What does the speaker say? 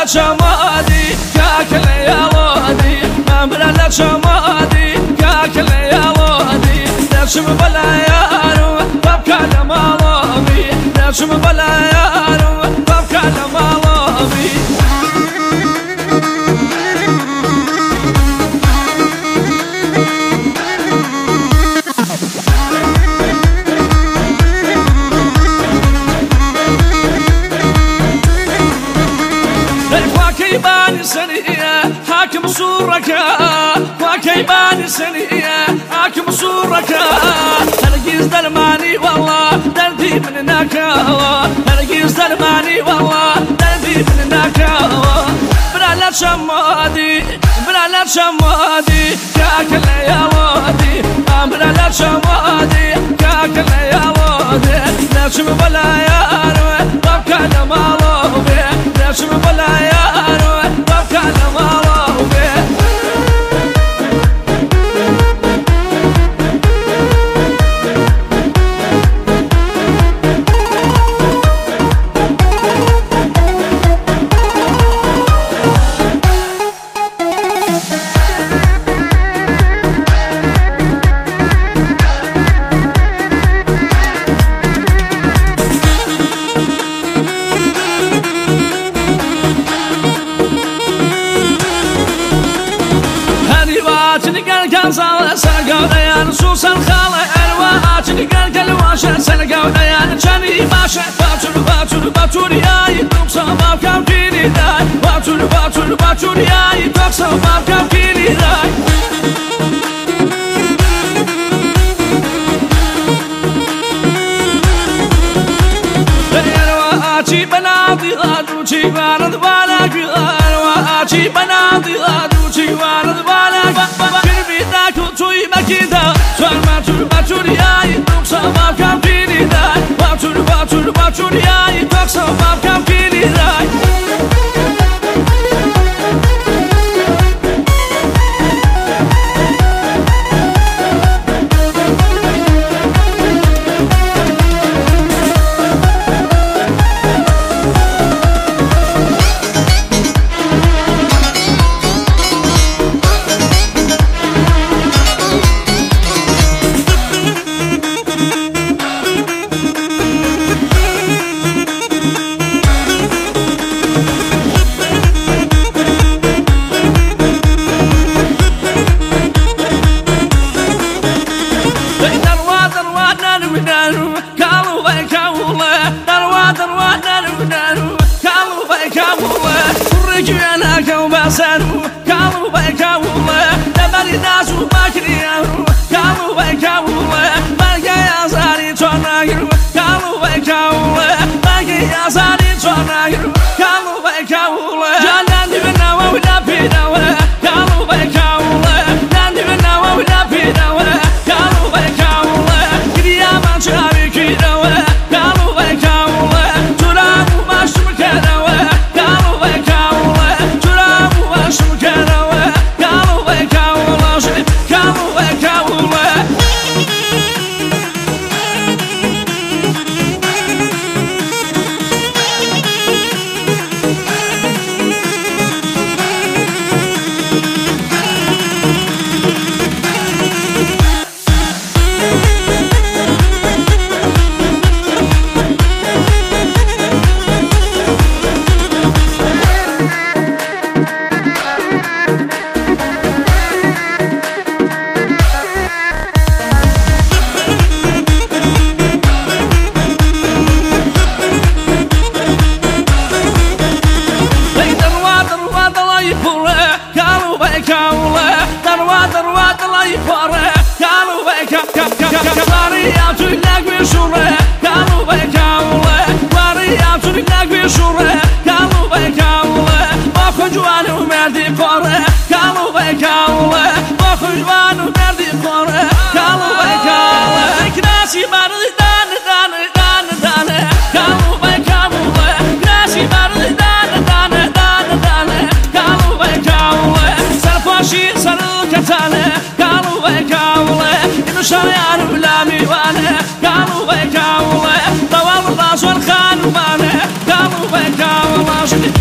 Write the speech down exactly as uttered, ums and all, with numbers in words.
شمادي كاكل يا ولدي أمرا شمادي كاكل يا ولدي نشم بلا يارو ببكى لمالوبي نشم بلا يارو ببكى لمالوبي كيبان سنية حاكم صورك وكيبان سنية حاكم صورك هرقيز درماني والله دردي من نكاوة هرقيز درماني والله دردي من نكاوة بلا شمادي بلا شمادي كاكل يا ودي بلا شمادي كاكل يا ودي نشم بلا يارو ببكى لمالوبي نشم بلا يارو ببكى لمالوبي سرقوا ديان سوس الخالة أرواح تلقى الكلواشة سرقوا ديان جاني باشا باتور باتور باتور ياي تقصى ما كم كيني داي باتور باتور باتور ياي تقصى ما كم كيني داي أرواحي بنادي غادوشي بارد بالك أرواحي بنادي غادوشي بارد بالك توي مكيدا سوال باتور باتور ياي تقصى ما كم كيني داي باتور باتور باتور ياي تقصى ما كم كيني داي كانوا بيكاوله دبل ناس وباكريانو كانوا بيكاوله باقي يا زاري تونايرو كانوا بيكاوله باقي يا زاري تونايرو كانوا بيكاوله جاندي بناوة ولا بيناوة كانوا بيكاوله جاندي بناوة ولا بيناوة كانوا بيكاوله كريا ما شاري كيناوة كانوا بيكاوله تراب وماشي مكاناوة كانوا بيكاوله تراب وماشي مكاناوة كانوا بيكاوله كانوا بيكاوله شريان بلا ميوانه قالوا بيكا والله طوال الراس والخان وبانه قالوا بيكا والله